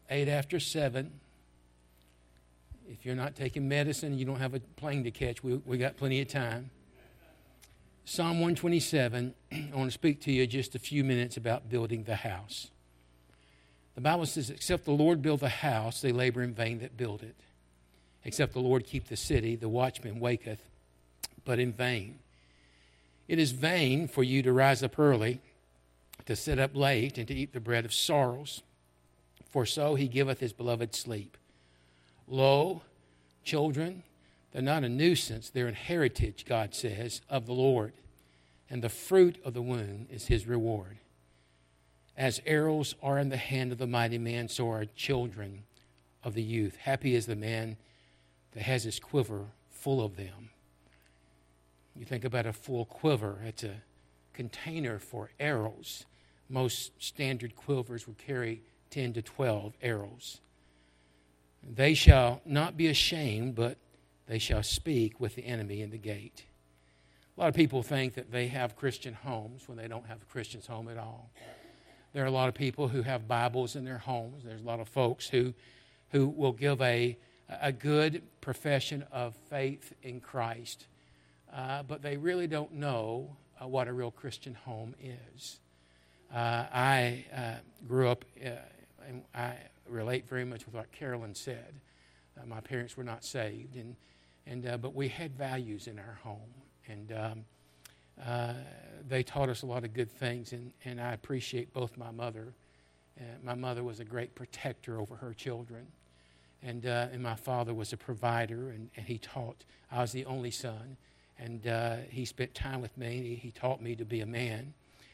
8 after 7. If you're not taking medicine, you don't have a plane to catch, we got plenty of time. Psalm 127, I want to speak to you just a few minutes about building the house. The Bible says, except the Lord build the house, they labor in vain that build it. Except the Lord keep the city, the watchman waketh, but in vain. It is vain for you to rise up early, to sit up late, and to eat the bread of sorrows. For so he giveth his beloved sleep. Lo, children, they're not a nuisance, they're an heritage, God says, of the Lord. And the fruit of the womb is his reward. As arrows are in the hand of the mighty man, so are children of the youth. Happy is the man that has his quiver full of them. You think about a full quiver, it's a container for arrows. Most standard quivers will carry 10 to 12 arrows. They shall not be ashamed, but they shall speak with the enemy in the gate. A lot of people think that they have Christian homes when they don't have a Christian's home at all. There are a lot of people who have Bibles in their homes. There's a lot of folks who will give a good profession of faith in Christ, but they really don't know what a real Christian home is. I grew up, and I relate very much with what Carolyn said. My parents were not saved, but we had values in our home, and they taught us a lot of good things, and I appreciate both my mother. My mother was a great protector over her children, and my father was a provider, and he taught. I was the only son, and he spent time with me. He taught me to be a man,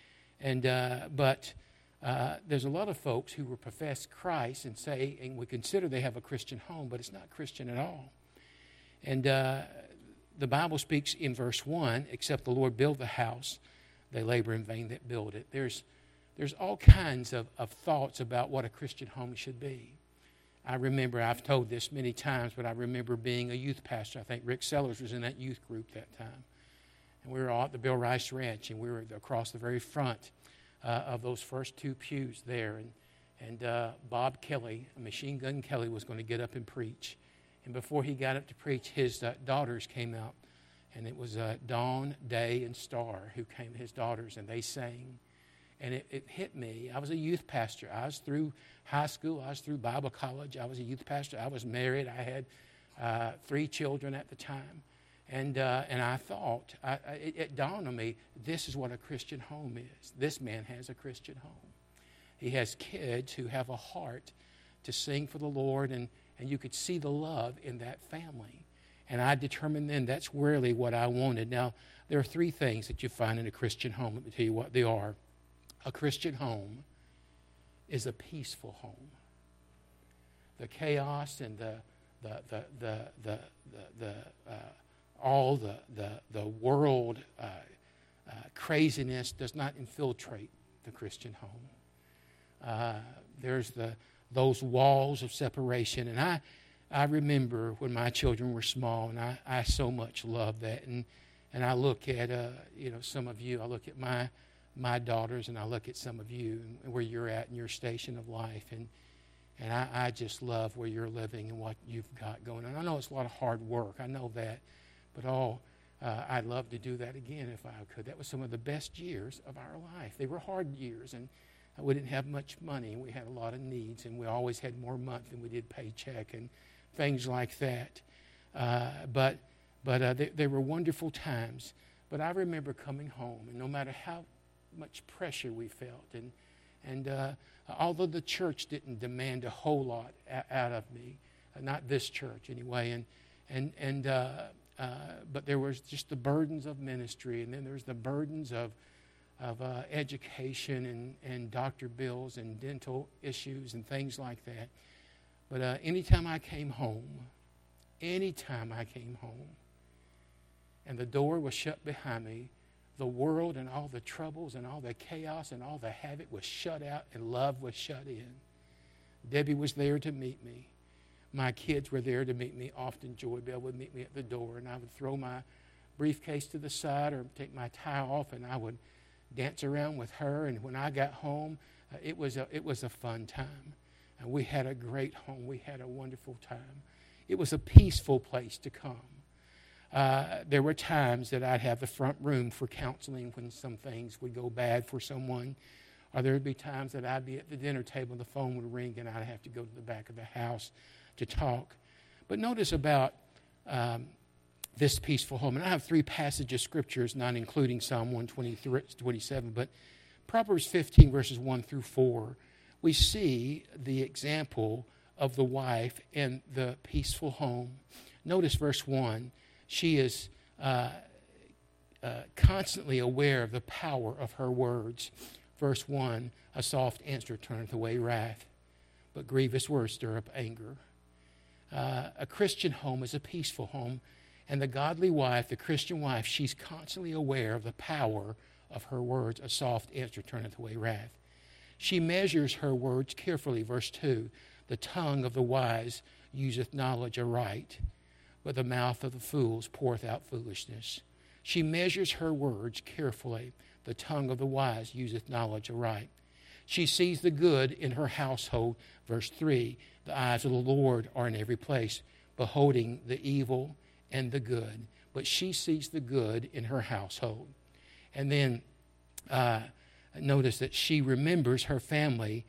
but there's a lot of folks who will profess Christ and say, and we consider they have a Christian home, but it's not Christian at all. And the Bible speaks in verse 1, except the Lord build the house, they labor in vain that build it. There's all kinds of thoughts about what a Christian home should be. I remember, I've told this many times, but I remember being a youth pastor. I think Rick Sellers was in that youth group that time. And we were all at the Bill Rice Ranch, and we were across the very front of those first two pews there. And Bob Kelly, Machine Gun Kelly, was going to get up and preach. And before he got up to preach, his daughters came out. And it was Dawn, Day, and Star who came, his daughters, and they sang. And it hit me. I was a youth pastor. I was through high school. I was through Bible college. I was a youth pastor. I was married. I had 3 children at the time. And I thought, it dawned on me, this is what a Christian home is. This man has a Christian home. He has kids who have a heart to sing for the Lord, and you could see the love in that family. And I determined then that's really what I wanted. Now, there are 3 things that you find in a Christian home. Let me tell you what they are. A Christian home is a peaceful home. The chaos and all the world craziness does not infiltrate the Christian home. There's those walls of separation, and I remember when my children were small, and I so much love that. And I look at some of you. I look at my daughters, and I look at some of you and where you're at in your station of life, and I just love where you're living and what you've got going on. I know it's a lot of hard work. I know that, but I'd love to do that again if I could. That was some of the best years of our life. They were hard years, and we didn't have much money. We had a lot of needs, and we always had more month than we did paycheck and things like that. But they were wonderful times. But I remember coming home, and no matter how much pressure we felt, and although the church didn't demand a whole lot out of me, not this church anyway, but there was just the burdens of ministry, and then there's the burdens of education and doctor bills and dental issues and things like that. But anytime I came home, and the door was shut behind me, the world and all the troubles and all the chaos and all the havoc was shut out, and love was shut in. Debbie was there to meet me. My kids were there to meet me. Often Joy Bell would meet me at the door, and I would throw my briefcase to the side or take my tie off, and I would dance around with her. And when I got home, it was a fun time. And we had a great home. We had a wonderful time. It was a peaceful place to come. There were times that I'd have the front room for counseling when some things would go bad for someone. Or there would be times that I'd be at the dinner table and the phone would ring and I'd have to go to the back of the house to talk. But notice about this peaceful home. And I have 3 passages of scriptures, not including Psalm 127, but Proverbs 15, verses 1 through 4. We see the example of the wife in the peaceful home. Notice verse 1. She is constantly aware of the power of her words. Verse 1, a soft answer turneth away wrath, but grievous words stir up anger. A Christian home is a peaceful home, and the godly wife, the Christian wife, she's constantly aware of the power of her words. A soft answer turneth away wrath. She measures her words carefully. Verse 2, the tongue of the wise useth knowledge aright, but the mouth of the fools poureth out foolishness. She measures her words carefully. The tongue of the wise useth knowledge aright. She sees the good in her household. Verse 3, the eyes of the Lord are in every place, beholding the evil and the good. But she sees the good in her household. And then notice that she remembers her family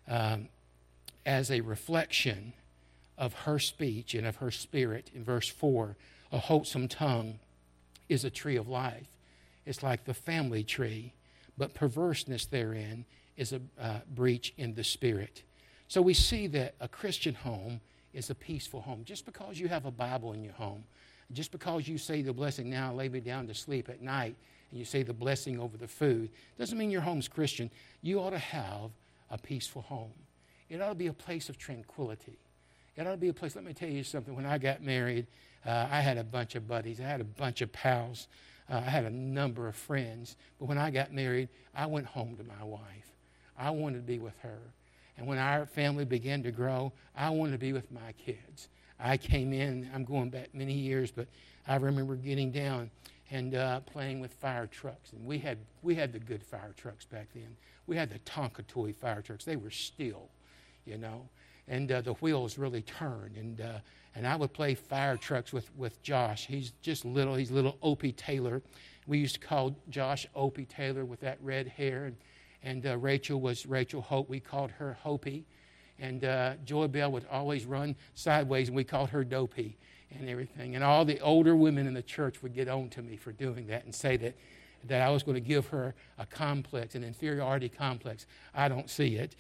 as a reflection of her speech and of her spirit. In verse 4, a wholesome tongue is a tree of life. It's like the family tree, but perverseness therein is a breach in the spirit. So we see that a Christian home is a peaceful home. Just because you have a Bible in your home, just because you say the blessing, now lay me down to sleep at night, and you say the blessing over the food, doesn't mean your home's Christian. You ought to have a peaceful home. It ought to be a place of tranquility. It ought to be a place, let me tell you something. When I got married, I had a bunch of buddies. I had a bunch of pals. I had a number of friends. But when I got married, I went home to my wife. I wanted to be with her. And when our family began to grow, I wanted to be with my kids. I came in, I'm going back many years, but I remember getting down and playing with fire trucks. And we had the good fire trucks back then. We had the Tonka toy fire trucks. They were steel, you know. And the wheels really turned. And I would play fire trucks with Josh. He's just little. He's little Opie Taylor. We used to call Josh Opie Taylor with that red hair. And Rachel was Rachel Hope. We called her Hopi. And Joy Bell would always run sideways, and we called her Dopey and everything. And all the older women in the church would get on to me for doing that and say that I was going to give her a complex, an inferiority complex. I don't see it.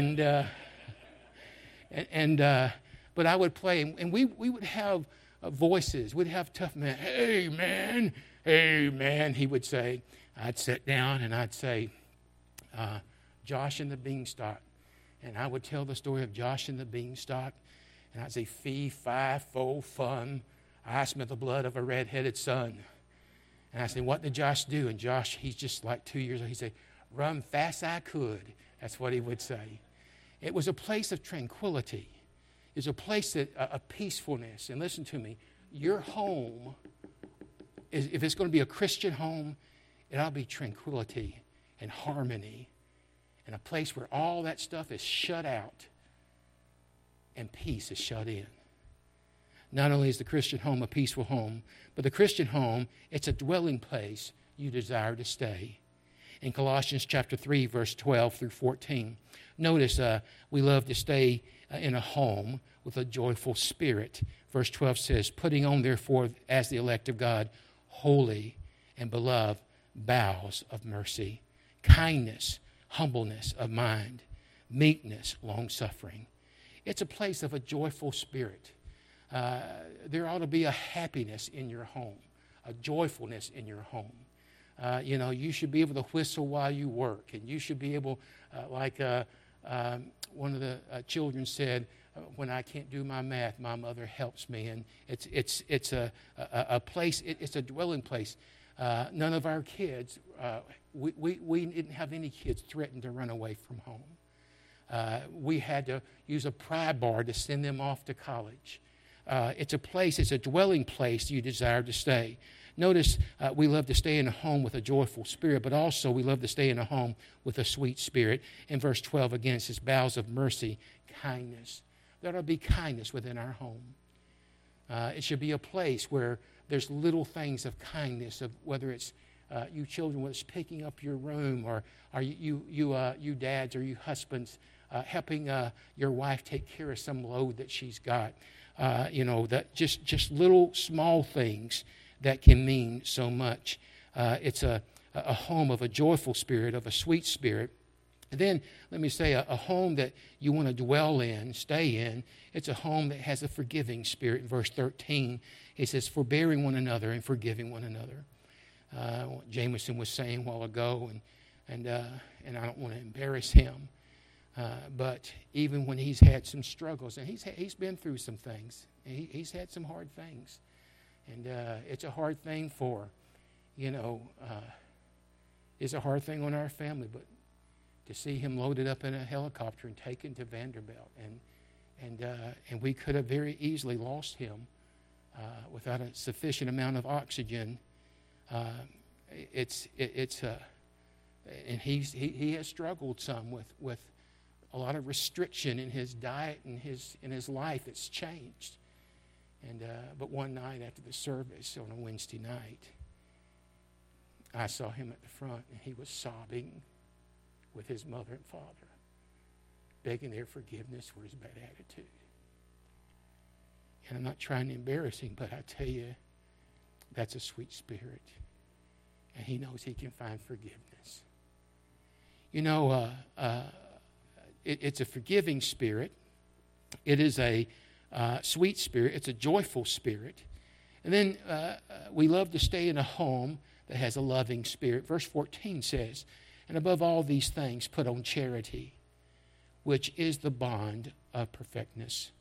But I would play, and we would have voices. We'd have tough men. Hey, man, he would say. I'd sit down and I'd say, Josh and the Beanstalk. And I would tell the story of Josh and the Beanstalk. And I'd say, fee, fi, fo, fun. I smell the blood of a red-headed son. And I said, what did Josh do? And Josh, he's just like 2 years old. He'd say, run fast I could. That's what he would say. It was a place of tranquility. It was a place of peacefulness. And listen to me, your home, if it's going to be a Christian home, it ought to be tranquility and harmony. And a place where all that stuff is shut out and peace is shut in. Not only is the Christian home a peaceful home, but the Christian home, it's a dwelling place you desire to stay. In Colossians chapter 3, verse 12 through 14, notice we love to stay in a home with a joyful spirit. Verse 12 says, putting on therefore as the elect of God, holy and beloved bowels of mercy, kindness, humbleness of mind, meekness, long-suffering. It's a place of a joyful spirit. There ought to be a happiness in your home, a joyfulness in your home. You should be able to whistle while you work, and you should be able, like one of the children said, when I can't do my math, my mother helps me. And it's a place, it's a dwelling place. None of our kids, we didn't have any kids threatened to run away from home. We had to use a pry bar to send them off to college. It's a place, it's a dwelling place you desire to stay. Notice we love to stay in a home with a joyful spirit, but also we love to stay in a home with a sweet spirit. In verse 12, again, it says, bowels of mercy, kindness. There ought to be kindness within our home. It should be a place where there's little things of kindness, of whether it's you children, whether it's picking up your room, or you dads or you husbands helping your wife take care of some load that she's got. That just little small things that can mean so much. It's a home of a joyful spirit, of a sweet spirit. And then, let me say, a home that you want to dwell in, stay in, it's a home that has a forgiving spirit. In verse 13, it says, forbearing one another and forgiving one another. What Jameson was saying a while ago, and I don't want to embarrass him, but even when he's had some struggles, and he's been through some things, he's had some hard things, and it's a hard thing it's a hard thing on our family, but to see him loaded up in a helicopter and taken to Vanderbilt, and we could have very easily lost him without a sufficient amount of oxygen. And he has struggled some with a lot of restriction in his diet and in his life. It's changed. But one night after the service on a Wednesday night, I saw him at the front, and he was sobbing with his mother and father, begging their forgiveness for his bad attitude. And I'm not trying to embarrass him, but I tell you, that's a sweet spirit. And he knows he can find forgiveness. It's a forgiving spirit. It is a sweet spirit. It's a joyful spirit. And then we love to stay in a home that has a loving spirit. Verse 14 says, and above all these things, put on charity, which is the bond of perfectness.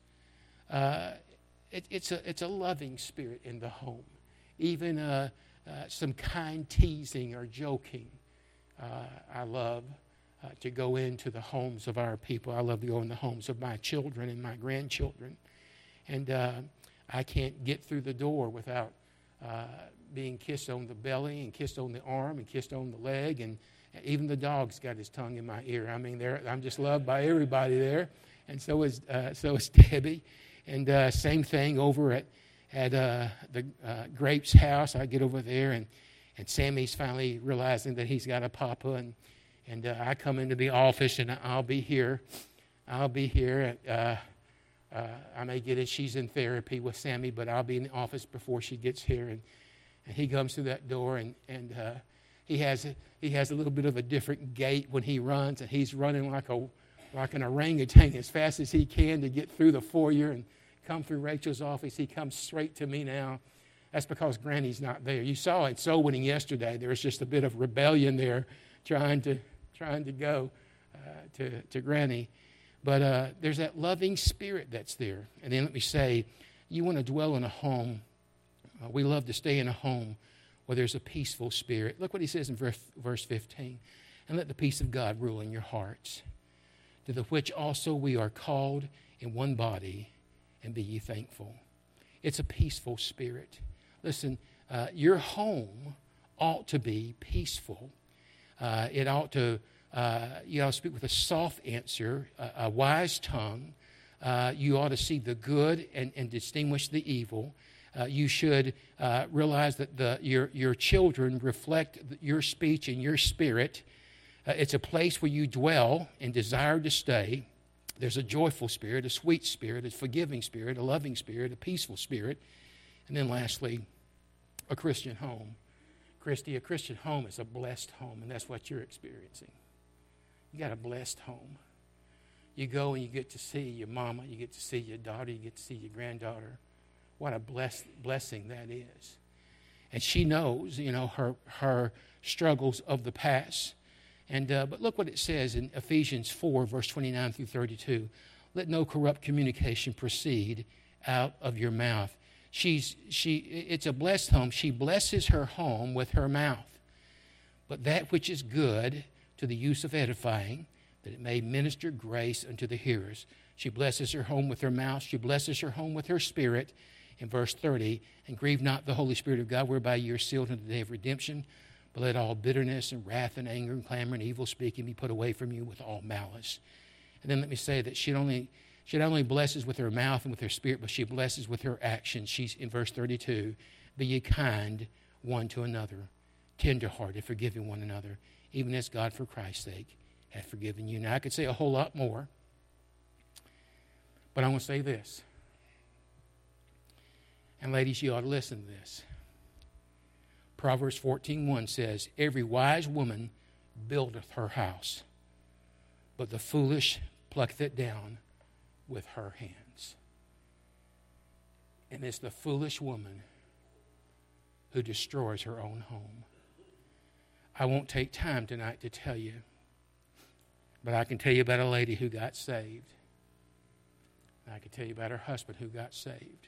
It's a loving spirit in the home. Even some kind teasing or joking. I love to go into the homes of our people. I love to go in the homes of my children and my grandchildren. And I can't get through the door without being kissed on the belly and kissed on the arm and kissed on the leg, and even the dog's got his tongue in my ear. I mean, I'm just loved by everybody there, and so is Debbie. And same thing over at the Grape's house. I get over there, and Sammy's finally realizing that he's got a papa, and I come into the office, and I'll be here. I may get it. She's in therapy with Sammy, but I'll be in the office before she gets here, and he comes through that door, and he has a little bit of a different gait when he runs, and he's running like an orangutan as fast as he can to get through the foyer and come through Rachel's office. He comes straight to me now. That's because Granny's not there. You saw it soul winning yesterday. There was just a bit of rebellion there, trying to go to Granny. But there's that loving spirit that's there. And then let me say, you want to dwell in a home. We love to stay in a home where there's a peaceful spirit. Look what he says in verse 15. And let the peace of God rule in your hearts, to the which also we are called in one body, and be ye thankful. It's a peaceful spirit. Listen, your home ought to be peaceful. It ought to, speak with a soft answer, a wise tongue. You ought to see the good and distinguish the evil. You should realize that your children reflect your speech and your spirit. It's a place where you dwell and desire to stay. There's a joyful spirit, a sweet spirit, a forgiving spirit, a loving spirit, a peaceful spirit. And then lastly, a Christian home. Christy, a Christian home is a blessed home, and that's what you're experiencing. You got a blessed home. You go and you get to see your mama, you get to see your daughter, you get to see your granddaughter. What a blessing that is. And she knows, her struggles of the past. And but look what it says in Ephesians 4, verse 29 through 32. Let no corrupt communication proceed out of your mouth. It's a blessed home. She blesses her home with her mouth. But that which is good to the use of edifying, that it may minister grace unto the hearers. She blesses her home with her mouth. She blesses her home with her spirit. in verse 30, and grieve not the Holy Spirit of God, whereby you are sealed unto the day of redemption. But let all bitterness and wrath and anger and clamor and evil speaking be put away from you with all malice. And then let me say that she not only blesses with her mouth and with her spirit, but she blesses with her actions. She's in verse 32, be ye kind one to another, tenderhearted, forgiving one another, even as God for Christ's sake hath forgiven you. Now I could say a whole lot more, but I want to say this. And ladies, you ought to listen to this. Proverbs 14:1 says, every wise woman buildeth her house, but the foolish plucketh it down with her hands. And it's the foolish woman who destroys her own home. I won't take time tonight to tell you, but I can tell you about a lady who got saved. I can tell you about her husband who got saved.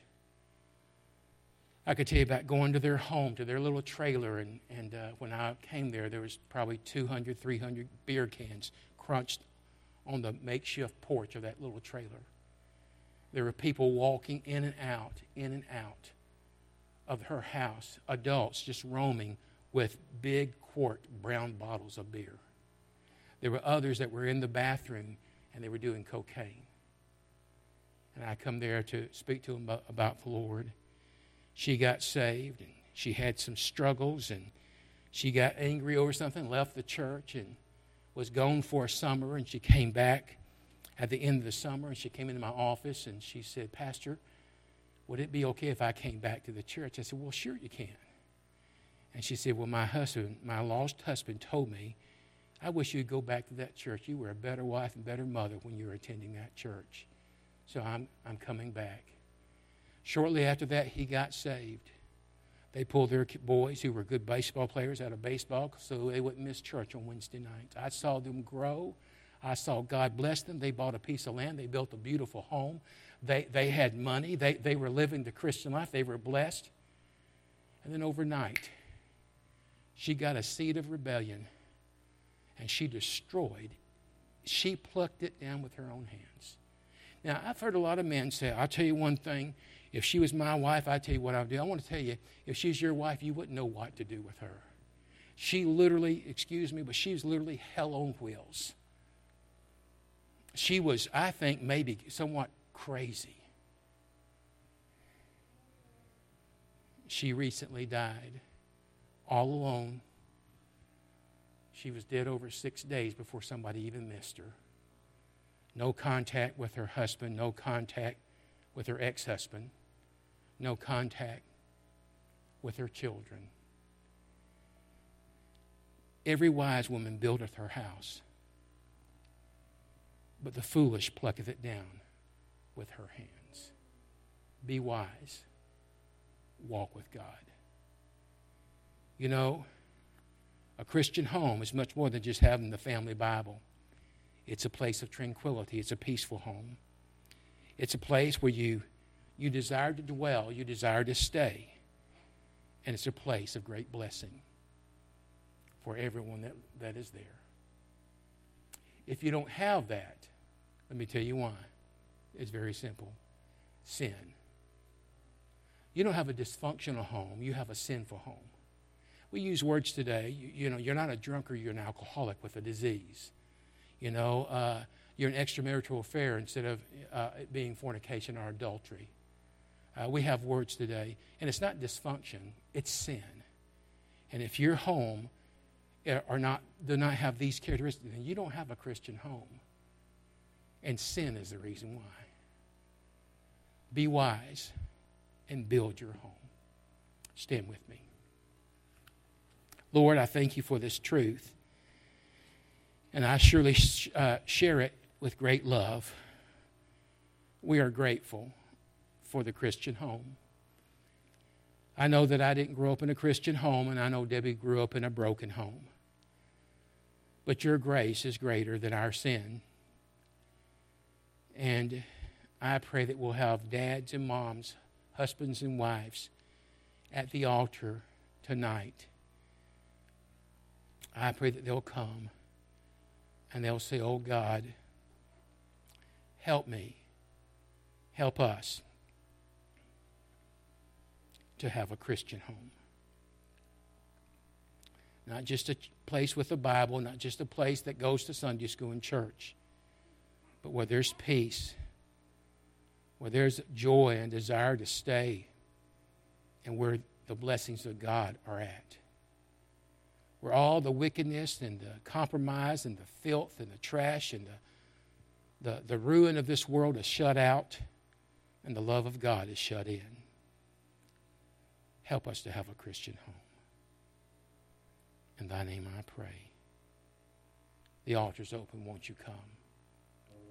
I could tell you about going to their home, to their little trailer, and when I came there, there was probably 200, 300 beer cans crunched on the makeshift porch of that little trailer. There were people walking in and out of her house, adults just roaming with big quart brown bottles of beer. There were others that were in the bathroom, and they were doing cocaine. And I come there to speak to them about the Lord. She got saved, and she had some struggles, and she got angry over something, left the church, and was gone for a summer, and she came back at the end of the summer, and she came into my office, and she said, Pastor, would it be okay if I came back to the church? I said, well, sure you can. And she said, well, my lost husband told me, I wish you'd go back to that church. You were a better wife and better mother when you were attending that church. So I'm coming back. Shortly after that, he got saved. They pulled their boys who were good baseball players out of baseball so they wouldn't miss church on Wednesday nights. I saw them grow. I saw God bless them. They bought a piece of land. They built a beautiful home. They had money. They were living the Christian life. They were blessed. And then overnight, she got a seed of rebellion, and she plucked it down with her own hands. Now, I've heard a lot of men say, I'll tell you one thing, if she was my wife, I'd tell you what I would do. I want to tell you, if she's your wife, you wouldn't know what to do with her. She literally, excuse me, but she was literally hell on wheels. She was, I think, maybe somewhat crazy. She recently died, all alone. She was dead over 6 days before somebody even missed her. No contact with her husband, no contact with her ex-husband, no contact with her children. Every wise woman buildeth her house, but the foolish plucketh it down with her hands. Be wise. Walk with God. You know, a Christian home is much more than just having the family Bible. It's a place of tranquility. It's a peaceful home. It's a place where you desire to dwell, you desire to stay. And it's a place of great blessing for everyone that is there. If you don't have that, let me tell you why. It's very simple. Sin. You don't have a dysfunctional home. You have a sinful home. We use words today. You know, you're not a drunkard, you're an alcoholic with a disease. You know, you're an extramarital affair instead of it being fornication or adultery. We have words today, and it's not dysfunction, it's sin. And if your home do not have these characteristics, then you don't have a Christian home. And sin is the reason why. Be wise and build your home. Stand with me. Lord, I thank you for this truth. And I surely share it with great love. We are grateful for the Christian home. I know that I didn't grow up in a Christian home, and I know Debbie grew up in a broken home. But your grace is greater than our sin. And I pray that we'll have dads and moms, husbands and wives at the altar tonight. I pray that they'll come and they'll say, oh God, help me, help us to have a Christian home. Not just a place with a Bible, not just a place that goes to Sunday school and church, but where there's peace, where there's joy and desire to stay, and where the blessings of God are at. Where all the wickedness and the compromise and the filth and the trash and the ruin of this world is shut out, and the love of God is shut in. Help us to have a Christian home. In thy name I pray. The altar's open. Won't you come?